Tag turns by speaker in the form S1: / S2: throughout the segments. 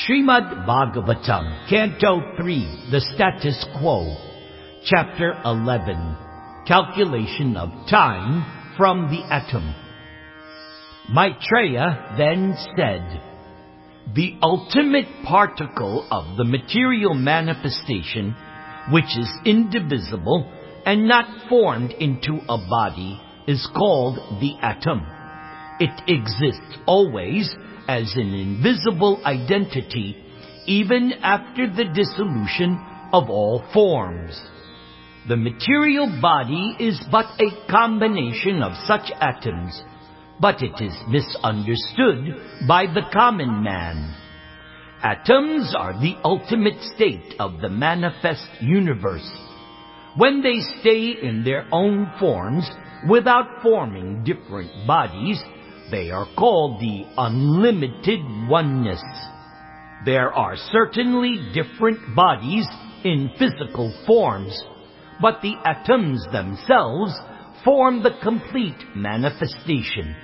S1: Srimad Bhagavatam, Canto 3, The Status Quo, Chapter 11, Calculation of Time from the Atom. Maitreya then said, "The ultimate particle of the material manifestation, which is indivisible and not formed into a body, is called the atom. It exists always as an invisible identity, even after the dissolution of all forms. The material body is but a combination of such atoms, but it is misunderstood by the common man. Atoms are the ultimate state of the manifest universe. When they stay in their own forms without forming different bodies, they are called the unlimited oneness. There are certainly different bodies in physical forms, but the atoms themselves form the complete manifestation.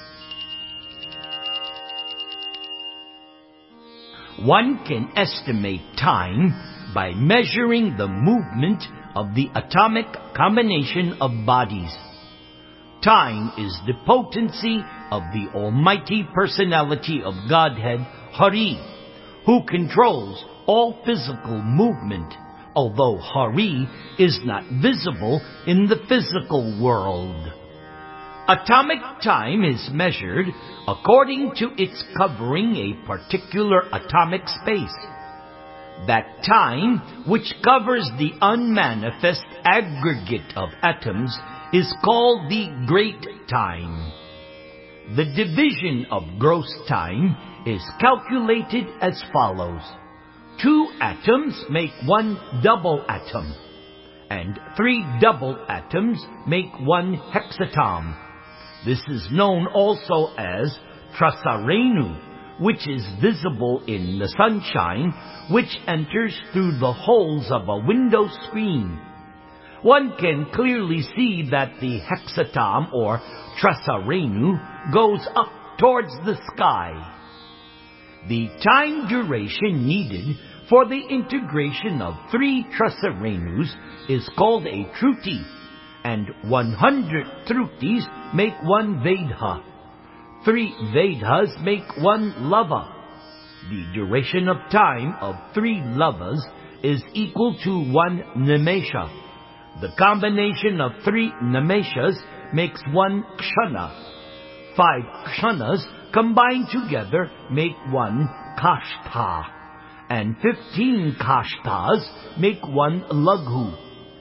S1: One can estimate time by measuring the movement of the atomic combination of bodies. Time is the potency of the Almighty Personality of Godhead, Hari, who controls all physical movement, although Hari is not visible in the physical world. Atomic time is measured according to its covering a particular atomic space. That time, which covers the unmanifest aggregate of atoms, is called the great time. The division of gross time is calculated as follows. 2 atoms make 1 double atom, and 3 double atoms make 1 hexatom. This is known also as Trasarenu, which is visible in the sunshine, which enters through the holes of a window screen. One can clearly see that the hexatom or Trasarenu goes up towards the sky. The time duration needed for the integration of 3 Trasarenus is called a Truti, and 100 Trutis make 1 Vedha. 3 Vedhas make 1 Lava. The duration of time of 3 Lavas is equal to 1 Nimesha. The combination of 3 Nimeshas makes 1 Kshana. 5 Kshanas combined together make 1 Kashta, and 15 Kashtas make 1 Laghu.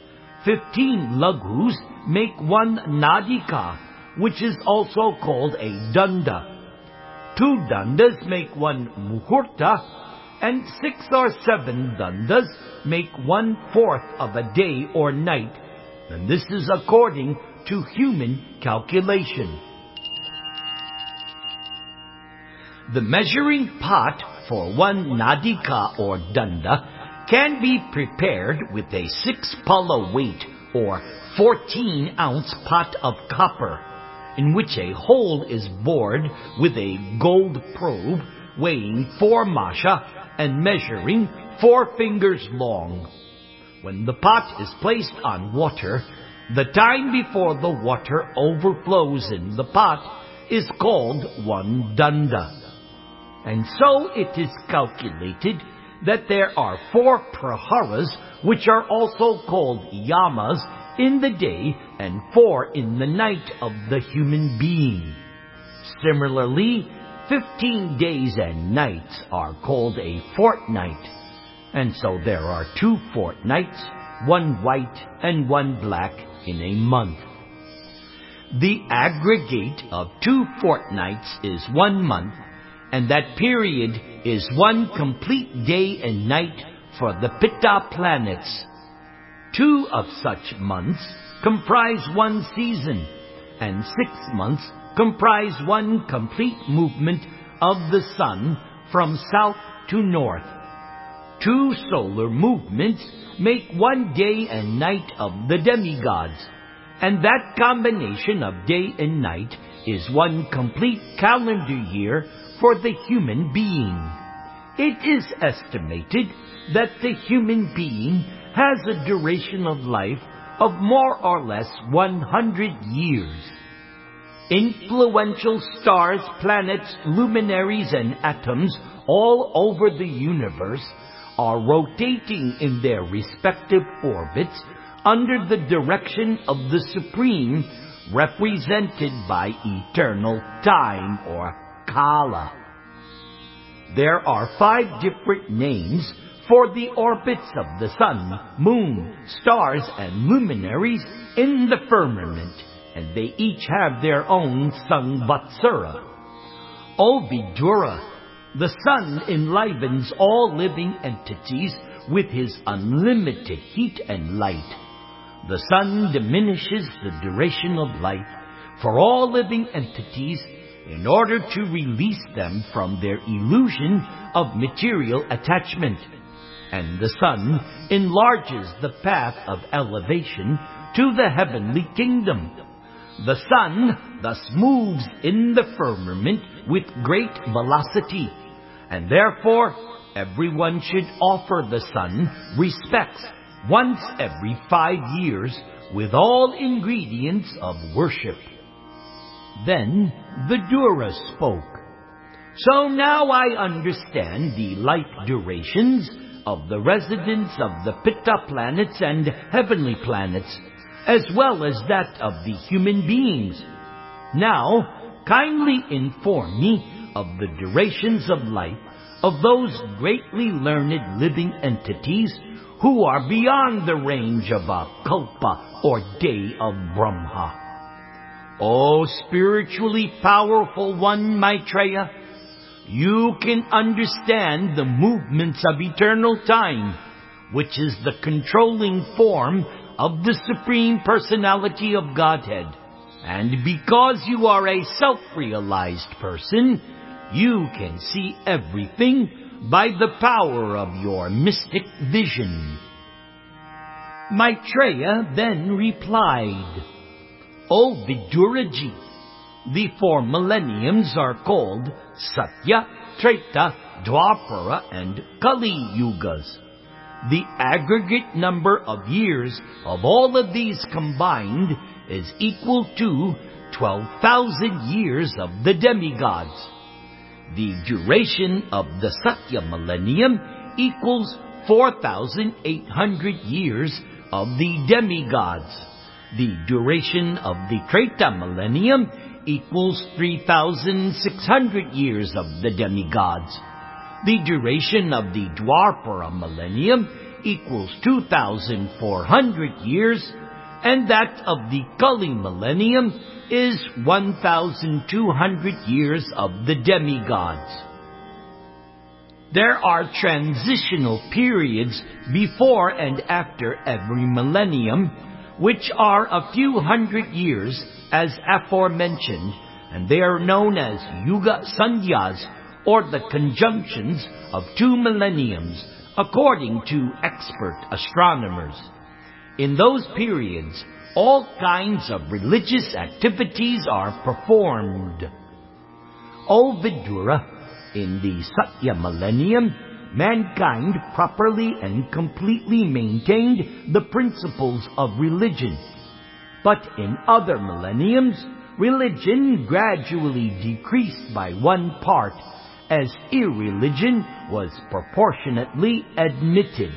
S1: 15 Laghus make 1 Nadika, which is also called a Danda. 2 Dandas make 1 Muhurta, and 6 or 7 Dandas make 1/4 of a day or night, and this is according to human calculation. The measuring pot for 1 Nadika or Danda can be prepared with a 6 pala weight or 14-ounce pot of copper, in which a hole is bored with a gold probe weighing 4 masha and measuring 4 fingers long. When the pot is placed on water, the time before the water overflows in the pot is called 1 danda. And so it is calculated that there are 4 praharas, which are also called yamas, in the day and 4 in the night of the human being. Similarly, 15 days and nights are called a fortnight, and so there are 2 fortnights, 1 white and 1 black in a month. The aggregate of 2 fortnights is 1 month, and that period is 1 complete day and night for the Pitta planets. 2 of such months comprise 1 season, and 6 months comprise 1 complete movement of the sun from south to north. 2 solar movements make 1 day and night of the demigods, and that combination of day and night is 1 complete calendar year for the human being. It is estimated that the human being has a duration of life of more or less 100 years. Influential stars, planets, luminaries, and atoms all over the universe are rotating in their respective orbits under the direction of the Supreme, represented by eternal time, or Kala. There are 5 different names for the orbits of the sun, moon, stars, and luminaries in the firmament, and they each have their own Samvatsara. O Vidura, the sun enlivens all living entities with his unlimited heat and light. The sun diminishes the duration of life for all living entities in order to release them from their illusion of material attachment. And the sun enlarges the path of elevation to the heavenly kingdom. The sun thus moves in the firmament with great velocity, and therefore everyone should offer the sun respects once every 5 years with all ingredients of worship. Then Vidura spoke. So now I understand the life durations of the residents of the Pitta planets and heavenly planets, as well as that of the human beings. Now, kindly inform me of the durations of life of those greatly learned living entities who are beyond the range of a kalpa, or day of Brahma. O spiritually powerful one, Maitreya, you can understand the movements of eternal time, which is the controlling form of the Supreme Personality of Godhead. And because you are a self-realized person, you can see everything by the power of your mystic vision. Maitreya then replied, O Viduraji, the 4 millenniums are called Satya, Treta, Dwapara, and Kali Yugas. The aggregate number of years of all of these combined is equal to 12,000 years of the demigods. The duration of the Satya millennium equals 4,800 years of the demigods. The duration of the Treta millennium equals 3,600 years of the demigods. The duration of the Dwapara millennium equals 2,400 years, and that of the Kali millennium is 1,200 years of the demigods. There are transitional periods before and after every millennium, which are a few hundred years as aforementioned, and they are known as Yuga Sandhyas, or the conjunctions of 2 millenniums, according to expert astronomers. In those periods, all kinds of religious activities are performed. O Vidura, in the Satya millennium, mankind properly and completely maintained the principles of religion. But in other millenniums, religion gradually decreased by 1 part, as irreligion was proportionately admitted.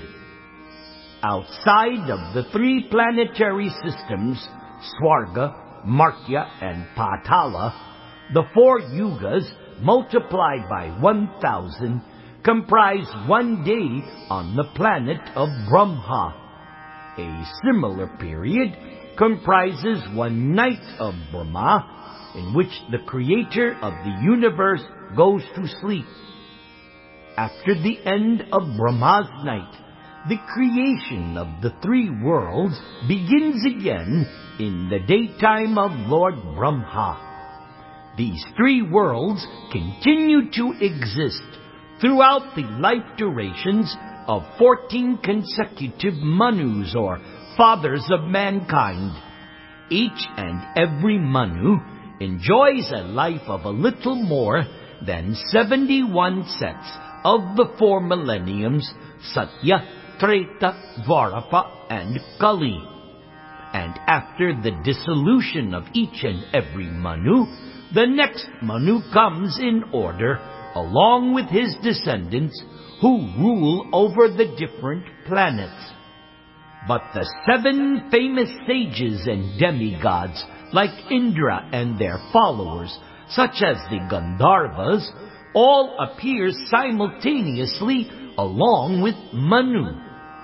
S1: Outside of the 3 planetary systems, Swarga, Martya, and Patala, the 4 yugas multiplied by 1,000 comprise 1 day on the planet of Brahma. A similar period comprises 1 night of Brahma, in which the creator of the universe goes to sleep. After the end of Brahma's night, the creation of the 3 worlds begins again in the daytime of Lord Brahma. These 3 worlds continue to exist throughout the life durations of 14 consecutive Manus, or fathers of mankind. Each and every Manu enjoys a life of a little more than 71 sets of the 4 millenniums, Satya, Treta, Dwapara, and Kali. And after the dissolution of each and every Manu, the next Manu comes in order, along with his descendants, who rule over the different planets. But the 7 famous sages and demigods, like Indra and their followers, such as the Gandharvas, all appear simultaneously along with Manu.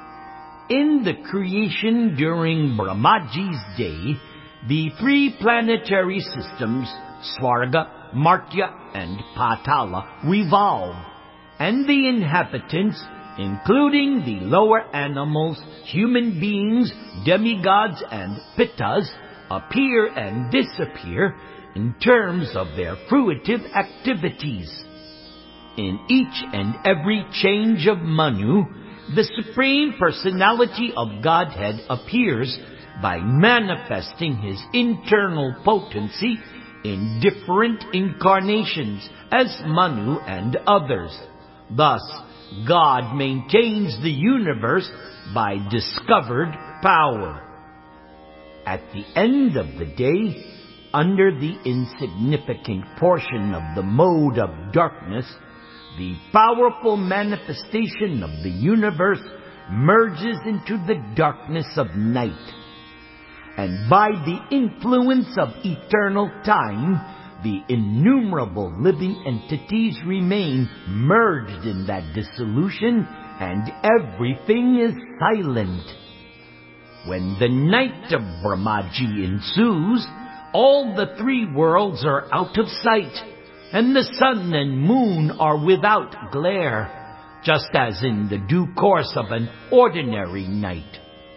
S1: In the creation during Brahmaji's day, the 3 planetary systems, Swarga, Martya, and Patala, revolve, and the inhabitants, including the lower animals, human beings, demigods, and pittas, appear and disappear in terms of their fruitive activities. In each and every change of Manu, the Supreme Personality of Godhead appears by manifesting his internal potency in different incarnations as Manu and others. Thus, God maintains the universe by discovered power. At the end of the day, under the insignificant portion of the mode of darkness, the powerful manifestation of the universe merges into the darkness of night. And by the influence of eternal time, the innumerable living entities remain merged in that dissolution, and everything is silent. When the night of Brahmaji ensues, all the 3 worlds are out of sight, and the sun and moon are without glare, just as in the due course of an ordinary night.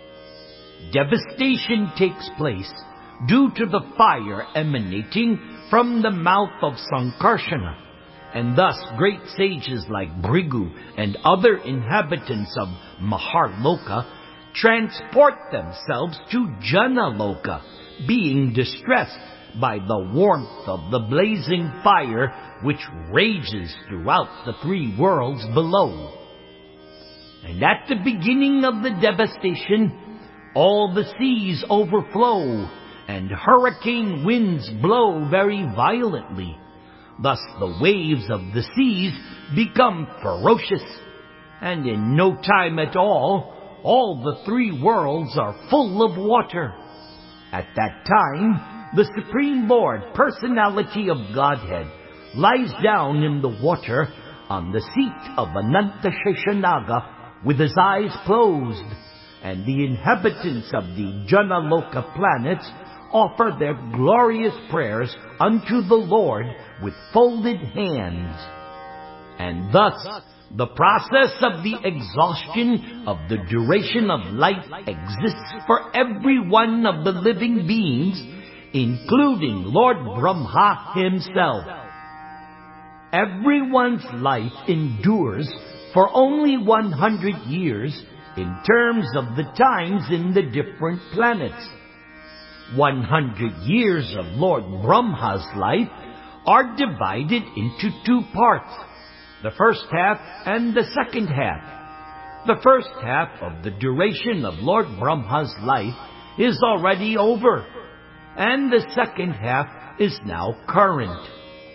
S1: Devastation takes place due to the fire emanating from the mouth of Sankarsana, and thus great sages like Bhrigu and other inhabitants of Maharloka transport themselves to Janaloka, being distressed by the warmth of the blazing fire which rages throughout the 3 worlds below. And at the beginning of the devastation, all the seas overflow, and hurricane winds blow very violently. Thus the waves of the seas become ferocious, and in no time at all the 3 worlds are full of water. At that time, the Supreme Lord, Personality of Godhead, lies down in the water on the seat of Ananta Sheshanaga with his eyes closed, and the inhabitants of the Janaloka planets offer their glorious prayers unto the Lord with folded hands. And thus, the process of the exhaustion of the duration of life exists for every one of the living beings, including Lord Brahma himself. Everyone's life endures for only 100 years in terms of the times in the different planets. 100 years of Lord Brahma's life are divided into 2 parts, the first half and the second half. The first half of the duration of Lord Brahma's life is already over, and the second half is now current.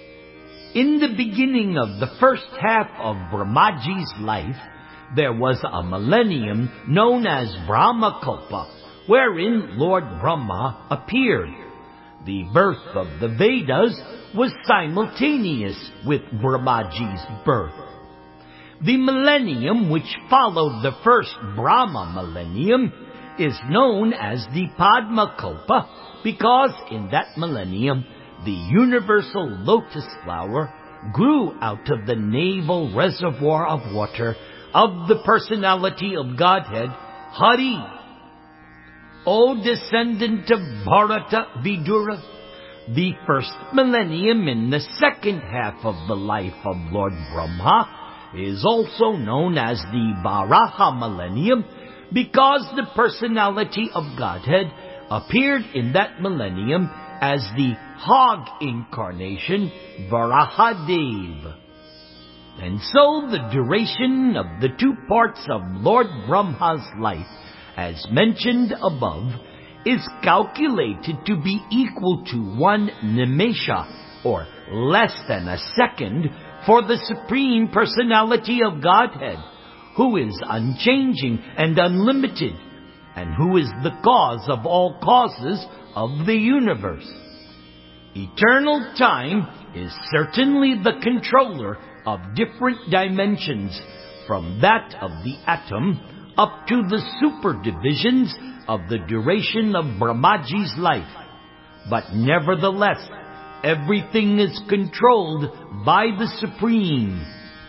S1: In the beginning of the first half of Brahmaji's life, there was a millennium known as Brahmakalpa, wherein Lord Brahma appeared. The birth of the Vedas was simultaneous with Brahmaji's birth. The millennium which followed the first Brahma millennium is known as the Padmakalpa, because in that millennium the universal lotus flower grew out of the navel reservoir of water of the Personality of Godhead, Hari. O descendant of Bharata Vidura, the first millennium in the second half of the life of Lord Brahma is also known as the Varaha millennium, because the Personality of Godhead appeared in that millennium as the hog incarnation Varahadev. And so the duration of the 2 parts of Lord Brahma's life, as mentioned above, is calculated to be equal to 1 nimesha, or less than a second, for the Supreme Personality of Godhead, who is unchanging and unlimited, and who is the cause of all causes of the universe. Eternal time is certainly the controller of different dimensions, from that of the atom up to the superdivisions of the duration of Brahmaji's life. But nevertheless, everything is controlled by the Supreme.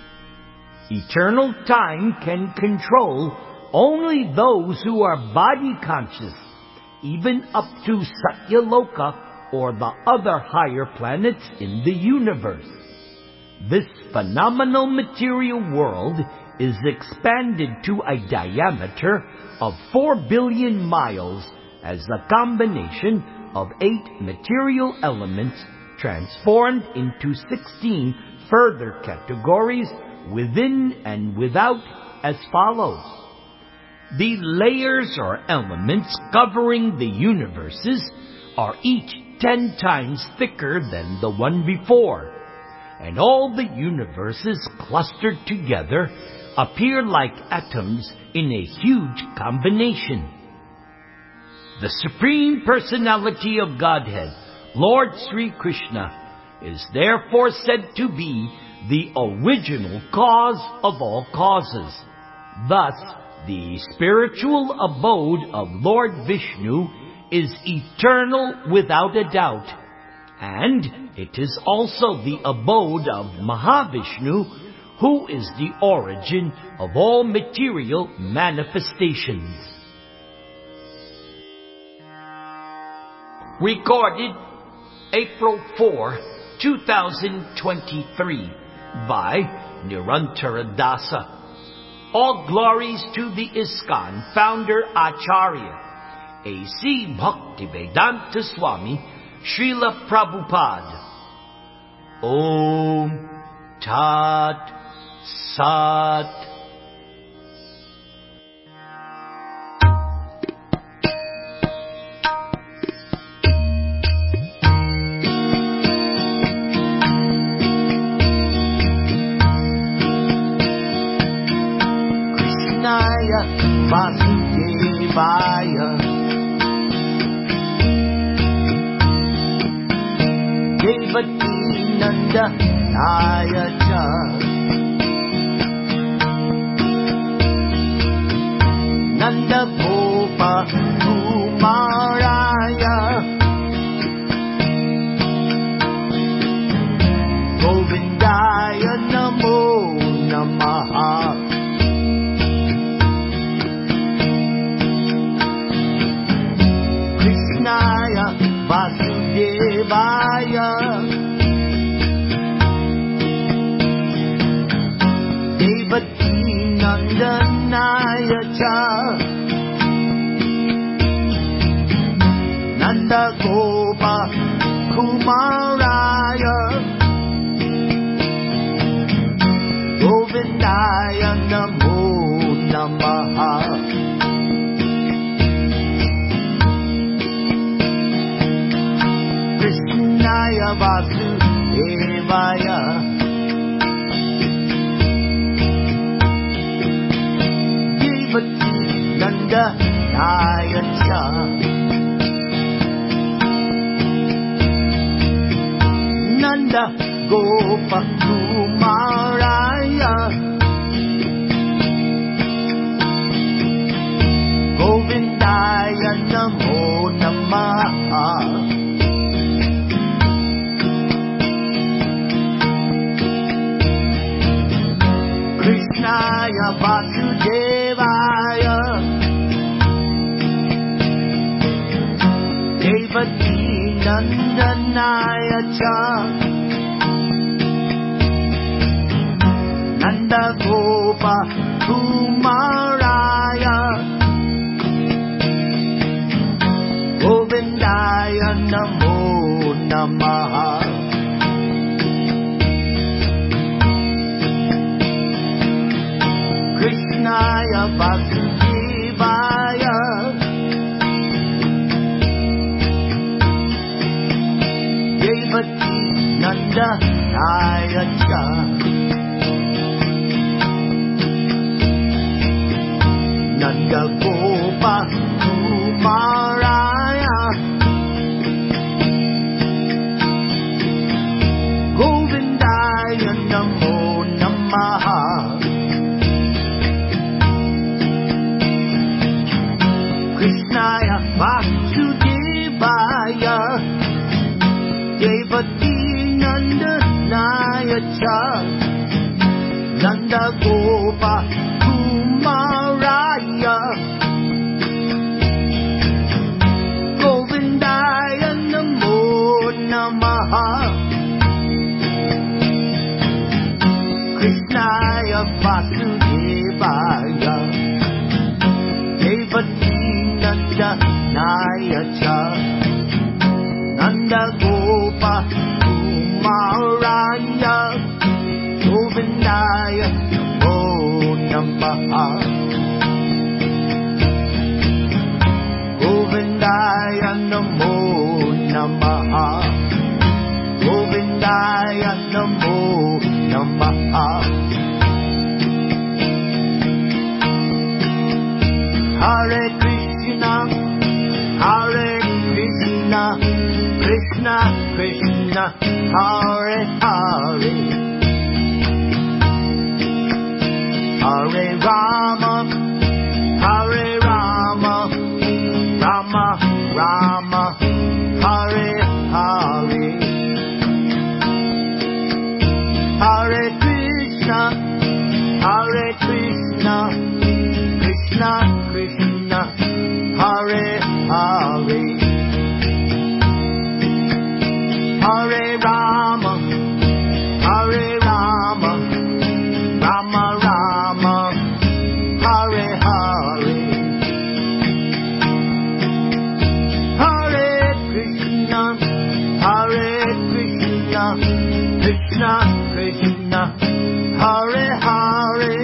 S1: Eternal time can control only those who are body conscious, even up to Satyaloka or the other higher planets in the universe. This phenomenal material world is expanded to a diameter of 4 billion miles as a combination of 8 material elements transformed into 16 further categories within and without, as follows. The layers or elements covering the universes are each 10 times thicker than the one before, and all the universes clustered together appear like atoms in a huge combination. The Supreme Personality of Godhead, Lord Sri Krishna, is therefore said to be the original cause of all causes. Thus, the spiritual abode of Lord Vishnu is eternal without a doubt, and it is also the abode of Mahavishnu, who is the origin of all material manifestations. Recorded April 4, 2023 by Nirantara Dasa. All glories to the ISKCON founder Acharya, A.C. Bhaktivedanta Swami, Srila Prabhupada. Om Tat Sat. Krishnaya Vasudevaya Devaki Nanda Ayacha Nanda Gopa Kumaraya Govindaya Namo Namaha Krishnaya Vasudevaya Devaki Nandanaya Cha Nanda Gopa Kumaraya Govindaya Namo Namaha Krishnaya Vasudevaya Devaki Nandanaya Cha Nanda Gopa Kumaraya Govindaya Namo Namaha Krishnaya Vasudevaya Devaki Nandanaya Cha Nanda Gopa Kumaraya Govindaya Namo Namaha Vasudevaya Devaki Nanda Nayacha Nanda Gopa Kumaraya Govindaya Namo Namaha Krishnaya Vasudevaya Devaki Nanda Nayacha Nanda Gopa Kumaraya Govindaya Namo Namaha Krishnaya Vasudevaya Devaki Nanda Nayacha Nanda Gopa Kumaraya Govindaya Namo Namaha Govindaya Namo Namaha Govindaya Namo Namaha Hare Krishna Hare Krishna Krishna Krishna Hare Hare Hare Rama Hare Rama Rama Rama Hare Hare Hare Krishna Hare Krishna Krishna Krishna Hare Hare Hare Rama Hare Rama Rama Rama Hare Hare Hare Krishna Hare Krishna Krishna Krishna Hare Hare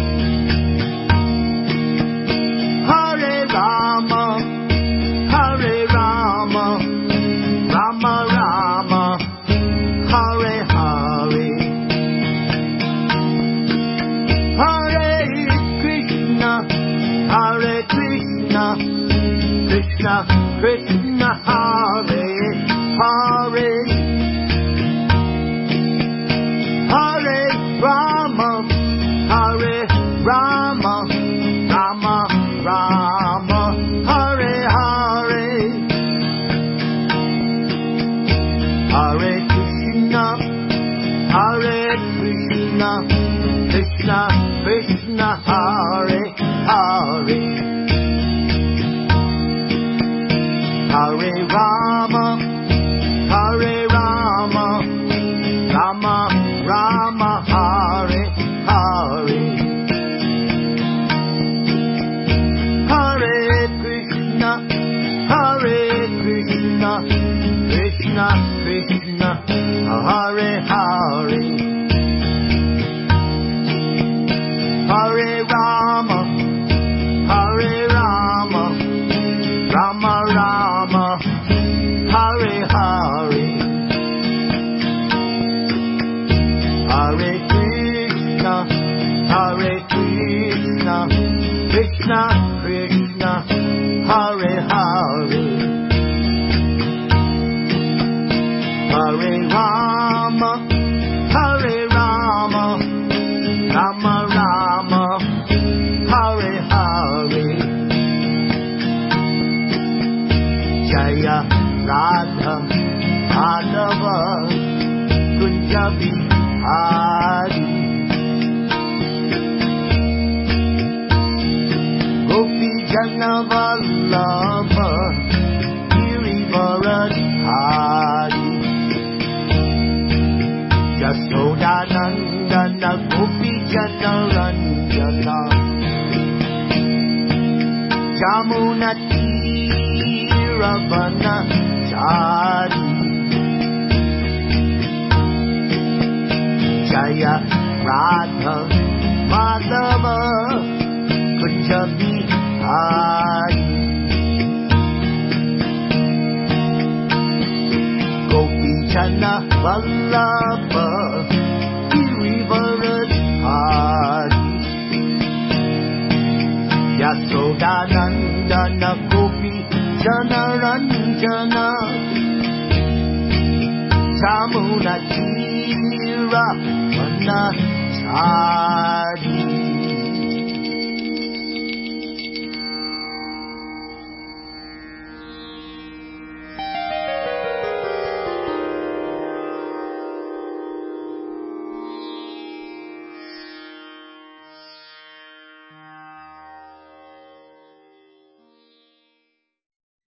S1: Hare Rama Hare Rama Rama Rama Hare Hare Hare Krishna Hare Krishna Krishna Krishna Hare Hare Hare Rama Hare Rama Rama Rama Hare Hare Hare Krishna Hare Krishna Krishna Krishna Hare Hare Hare Rama Hare Rama Rama Rama Hare Hare Hare Krishna Hare Krishna Krishna Krishna Hare Hare Hare Rama Hare Rama Rama Rama Hare Hare Hare Krishna Hare Krishna Krishna Krishna Hare Hare Hare Rama Hare Rama Rama Rama Hare Hare Jaya Radha Madhava Kunja Bihari Gopi Jana Vallabha Girivaradhari Yasodanandana Gopi Jana Ranjana Jamuna Tiravana Chari Jaya Radha Madhava
S2: Vallabha Girivarajhari Yasodanandana Gopi Janaranjana Jamuna Tira Vanachari